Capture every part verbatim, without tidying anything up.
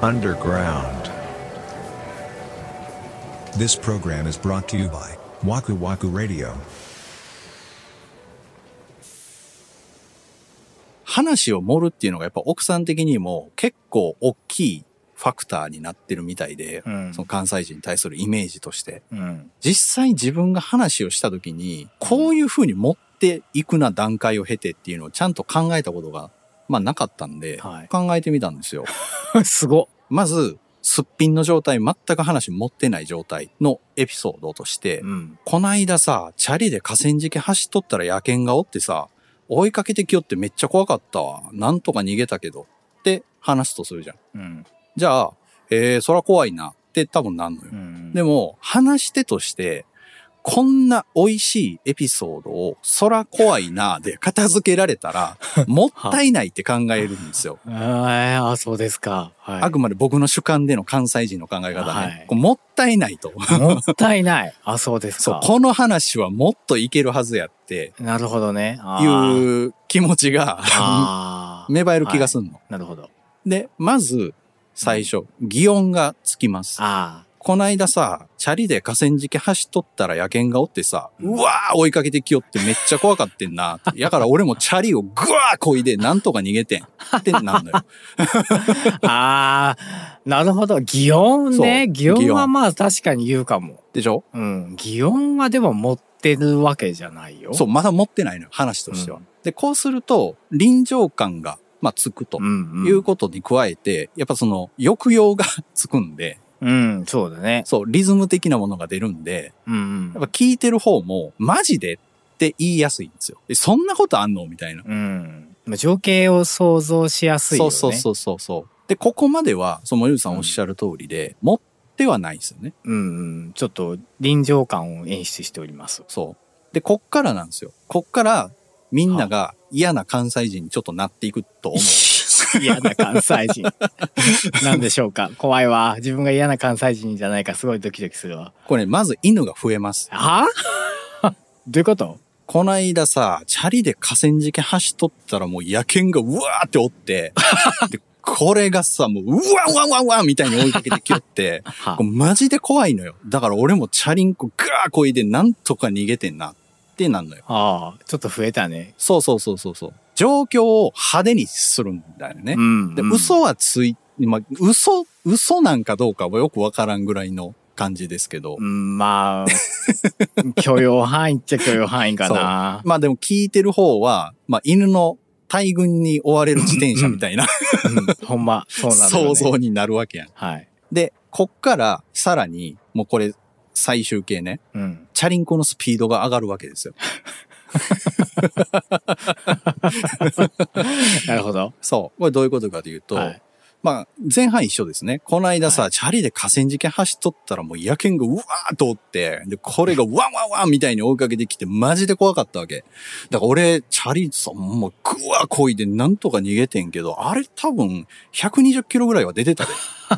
Underground. This program is brought to you by Waku Waku Radio. 話を盛るっていうのがやっぱ奥さん的にも結構大きいファクターになってるみたいで、うん、その関西人に対するイメージとして、うん、実際自分が話をした時にこういう風に持っていくな段階を経てっていうのをちゃんと考えたことがまあなかったんで、はい、考えてみたんですよ。 すごっ。 まずすっぴんの状態、全く話持ってない状態のエピソードとして、うん、こないださチャリで河川敷走っとったら野犬がおってさ、追いかけてきよってめっちゃ怖かったわ。なんとか逃げたけど。って話すとするじゃん。うん、じゃあ、えー、そら怖いなって多分なんのよ。うん、でも、話し手として、こんな美味しいエピソードを、そら怖いなで片付けられたら、もったいないって考えるんですよ。 ああ、そうですか、はい。 あくまで僕の主観での関西人の考え方ね。はい、こうもったいないと。 もったいない。あ、そうですか。そう、 この話はもっといけるはずやって。 なるほどね。 いう気持ちが芽生える気がすんの。はい、 なるほど。 で、まず最初、擬音がつきます。ああ。こないださ、チャリで河川敷走っとったら野犬がおってさ、うわー追いかけてきよってめっちゃ怖かってんな。やから俺もチャリをぐわーこいでなんとか逃げてん。ってなんのよ。 あー、なるほど。擬音ね。擬音はまあ確かに言うかも。 でしょ？ うん。擬音はでも持ってるわけじゃないよ。 そう、まだ持ってないのよ。話としては。うん、で、こうすると、臨場感が、まあ、つくということに加えて、やっぱその抑揚がつくんで、 うん、そうだね。 そう、リズム的なものが出るんで、うんうん、やっぱ聞いてる方も、マジでって言いやすいんですよ。そんなことあんのみたいな。うん。 情景を想像しやすいよね。 そうそうそうそう。で、ここまでは、そのゆうさんおっしゃる通りで、うん、持ってはないですよね。 うんうん。ちょっと臨場感を演出しております。 そう。で、こっからなんですよ。こっから、みんなが嫌な関西人にちょっとなっていくと思う。 嫌な関西人。なんでしょうか。怖いわ。自分が嫌な関西人じゃないかすごいドキドキするわ。 これ、まず犬が増えます。 はぁどういうこと？ こないださ、チャリで河川敷走っとったらもう野犬がうわーっておって、でこれがさ、もううわうわうわうわみたいに追いかけてきよって、これマジで怖いのよ。だから俺もチャリンコガーこいでなんとか逃げてんなってなんのよ。 ああ、ちょっと増えたね。 そうそうそうそうそう。状況を派手にするんだよね。うんうん、で嘘はつい、まあ、嘘、嘘なんかどうかはよくわからんぐらいの感じですけど。 うん、まあ、許容範囲っちゃ許容範囲かな。 まあでも聞いてる方は、まあ犬の大群に追われる自転車みたいな、 うんうん、ほんま、そうなるよね。 想像になるわけやん。 はい。 で、こっからさらに、もうこれ最終形ね、うん、チャリンコのスピードが上がるわけですよ。 なるほど。 そう。これどういうことかというと、はい、まあ、前半一緒ですね。この間さ、はい、チャリで河川敷走っとったらもう野犬がうわーっとおって、で、これがワンワンワンみたいに追いかけてきて、マジで怖かったわけ。だから俺、チャリさ、もうぐわーこいでなんとか逃げてんけど、あれ多分ひゃくにじゅっキロぐらいは出てたで。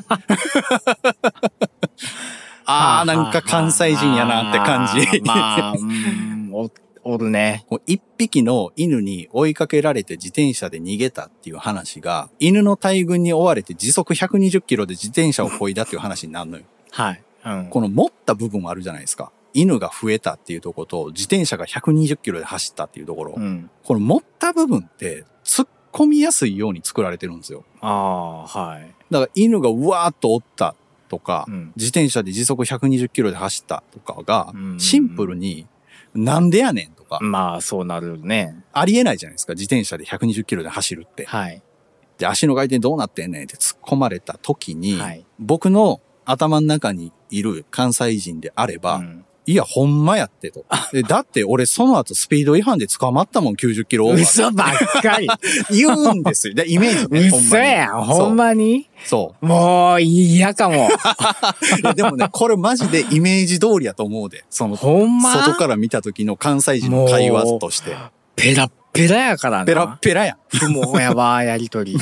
あー、なんか関西人やなって感じ。 まあ、うんおおるね。 一匹の犬に追いかけられて自転車で逃げたっていう話が、犬の大群に追われて時速ひゃくにじゅっキロで自転車を漕いだっていう話になるのよ。 はい、うん。 この持った部分あるじゃないですか。犬が増えたっていうところと、自転車がひゃくにじゅっキロで走ったっていうところ。うん、この持った部分って突っ込みやすいように作られてるんですよ。 ああ、はい。 だから犬がうわーっと追ったとか、うん、自転車で時速ひゃくにじゅっキロで走ったとかが、シンプルに、なんでやねんとか。 まあ、そうなるね。 ありえないじゃないですか。自転車でひゃくにじゅっキロで走るって。 はい。 で、足の回転どうなってんねんって突っ込まれた時に、はい、僕の頭の中にいる関西人であれば、うん、いや、ほんまやってと。でだって俺その後スピード違反で捕まったもん、きゅうじゅっキロオーバー。 嘘ばっかり。 言うんですよ。でイメージね。 嘘やん、ほんまにそう。 もう嫌かも。 でもね、これマジでイメージ通りやと思うで。その、 ほんま外から見た時の関西人の会話として。 ペラッペラやからな。 ペラッペラやん。 不毛やわ、やりとり。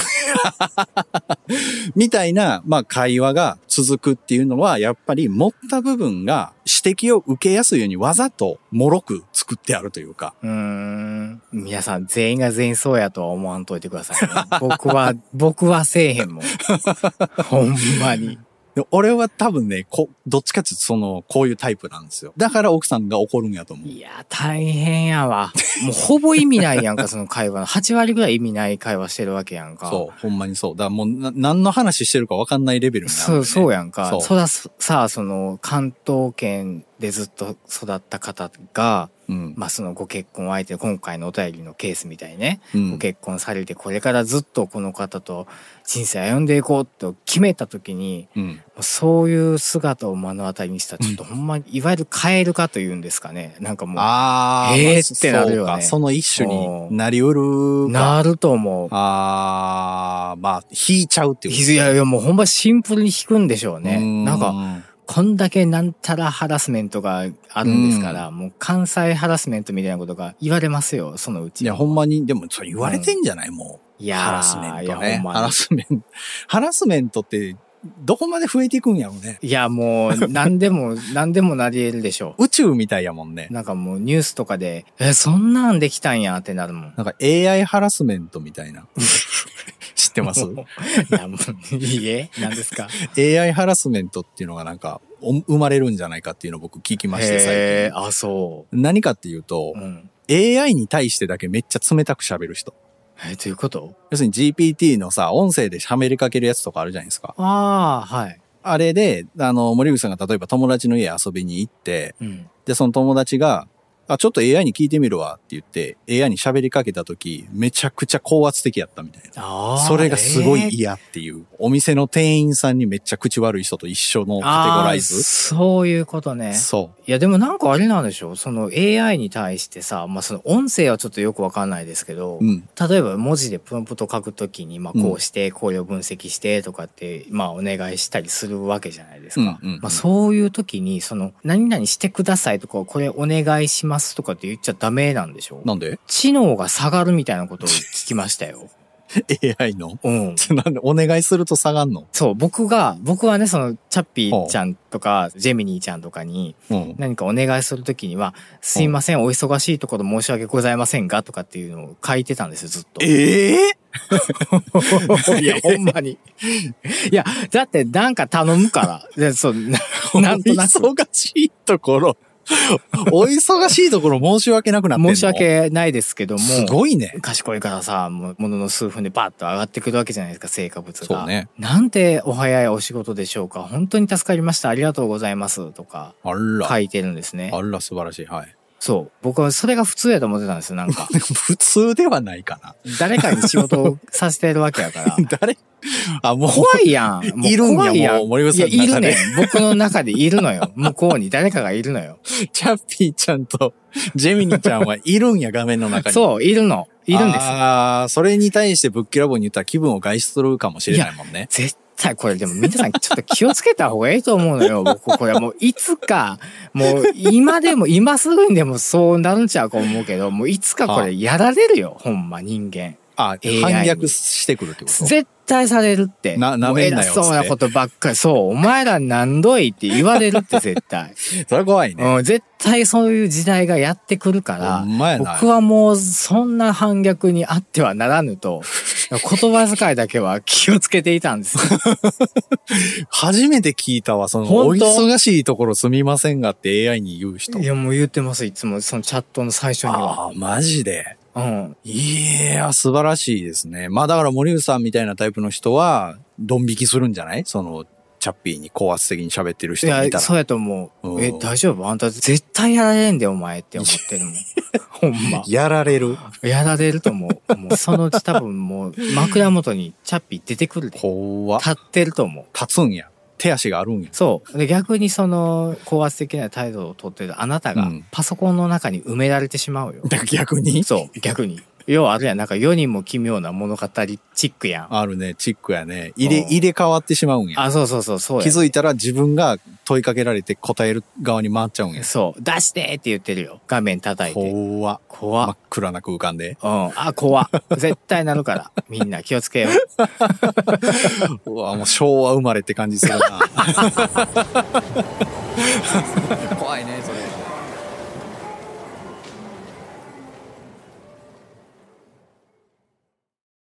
みたいな、まあ会話が続くっていうのは、やっぱり持った部分が指摘を受けやすいようにわざと脆く作ってあるというか。 うーん。皆さん全員が全員そうやとは思わんといてくださいね。僕は、僕はせえへんもん。ほんまに。 で俺は多分ね、こ、どっちかっていうとその、こういうタイプなんですよ。だから奥さんが怒るんやと思う。 いや、大変やわ。もうほぼ意味ないやんか、その会話の。はち割ぐらい意味ない会話してるわけやんか。 そう、ほんまにそう。だからもうな、何の話してるか分かんないレベルになる、ね。 そう、そうやんか。 そうそらさあ、その、関東圏でずっと育った方が、 うん、 まあそのご結婚相手、今回のお便りのケースみたいにね、 うん、 ご結婚されてこれからずっとこの方と人生歩んでいこうと決めた時に、 うん、 そういう姿を目の当たりにしたらちょっとほんまに、いわゆるカエル化というんですかね。なんかもう、 あー、 えーってなるよね。 そうか、その一種になりうるか。 なると思う。 あー、まあ、引いちゃうっていうこと。 いやいやもうほんまシンプルに引くんでしょうね。 んなんか、こんだけなんたらハラスメントがあるんですから、もう関西ハラスメントみたいなことが言われますよ、そのうち。 いや、ほんまに、でもそれ言われてんじゃない、うん、もう。 いやー、 ハラスメントね。 いやほんまにハラスメント。ハラスメントって、どこまで増えていくんやろうね。 いや、もう、何でも、何でもなり得るでしょう。宇宙みたいやもんね。 なんかもうニュースとかで、え、そんなんできたんやってなるもん。 なんか エーアイ ハラスメントみたいな。知ってますいや、もう、いいえ何ですかエーアイ ハラスメントっていうのがなんか、生まれるんじゃないかっていうのを僕聞きまして、最近。 へー、あ、そう。 何かっていうと、うん、エーアイ に対してだけめっちゃ冷たく喋る人。 え、どういうこと？ 要するに ジーピーティー のさ、音声で喋りかけるやつとかあるじゃないですか。 ああ、はい。 あれで、あの、森口さんが例えば友達の家遊びに行って、うん、で、その友達が、あ、ちょっと エーアイ に聞いてみるわって言って、エーアイ に喋りかけたとき、めちゃくちゃ高圧的やったみたいな。それがすごい嫌っていう、えー。お店の店員さんにめっちゃ口悪い人と一緒のカテゴライズ。 そういうことね。 そう。 いやでもなんかあれなんでしょ？その エーアイ に対してさ、まあその音声はちょっとよくわかんないですけど、うん、例えば文字でプロンプト書くときに、まあこうして、これを分析してとかって、まあお願いしたりするわけじゃないですか。うんうんうん、まあそういうときに、その何々してくださいとか、これお願いしますとかって言っちゃダメなんでしょ？ なんで？ 知能が下がるみたいなことを聞きましたよ。 エーアイ の？ うん。 なんでお願いすると下がんの？ そう、僕が、僕はね、その、チャッピーちゃんとか、ジェミニーちゃんとかに、何かお願いするときには、すいません、お忙しいところ申し訳ございませんが、とかっていうのを書いてたんですよ、ずっと。 ええー、いや、ほんまに。いや、だって、なんか頼むから。でそう、なんとなく。 忙しいところ。お忙しいところ申し訳なくなってんの？ 申し訳ないですけども。 すごいね。 賢いからさ、ものの数分でパッと上がってくるわけじゃないですか、成果物が。 そうね。 なんてお早いお仕事でしょうか。本当に助かりました。ありがとうございます。とか。 あら。 書いてるんですね。 あら、素晴らしい。はい。 そう。僕はそれが普通やと思ってたんですよ、なんか。 普通ではないかな。 誰かに仕事をさせてるわけやから。 誰あ、もう。 怖いやん。 もういるんや、やもう、森口さんの中で。 いや、いるねん。僕の中でいるのよ。向こうに誰かがいるのよ。 チャッピーちゃんとジェミニちゃんはいるんや、画面の中に。 そう、いるの。いるんです。 ああ、それに対してぶっきらぼうに言ったら気分を害するかもしれないもんね。 絶対これでも皆さんちょっと気をつけた方がいいと思うのよ。僕これはもういつか、もう今でも今すぐにでもそうなるんちゃうか思うけど、もういつかこれやられるよ、ほんま人間。 あ、反逆してくるってこと？ 絶対されるって。 な、なめんなよ。 偉そうなことばっかり。そう、お前らなんどいって言われるって絶対。 それ怖いね。 うん、絶対そういう時代がやってくるから、僕はもうそんな反逆にあってはならぬと、言葉遣いだけは気をつけていたんですよ。 初めて聞いたわ、その、お忙しいところすみませんがって エーアイ に言う人。 いや、もう言ってます、いつも、そのチャットの最初には。 ああ、マジで。 うん。 いや、素晴らしいですね。まあだから森内さんみたいなタイプの人は、ドン引きするんじゃない？その、チャッピーに高圧的に喋ってる人見たら。 いや、そうやと思う。うん、え、大丈夫？あんた絶対やられんで、お前って思ってるもん。ほんま。 やられる？ やられると思う。もうそのうち多分もう、枕元にチャッピー出てくるで。 怖っ。 立ってると思う。 立つんや。手足があるんや。 そう。で、逆にその、高圧的な態度をとってるあなたが、パソコンの中に埋められてしまうよ。 うん、逆に？ そう、逆に。 要はあるやん、なんか世にも奇妙な物語チックやん。 あるね、チックやね。入れ、入れ替わってしまうんや。 あ、そうそうそう、そうや。 気づいたら自分が問いかけられて答える側に回っちゃうんや。 そう。出してって言ってるよ。画面叩いて。 怖っ。 怖っ。 真っ暗な空間で。 うん。あ、怖っ。絶対なるから。みんな気をつけよう。 うわ、もう昭和生まれって感じするな。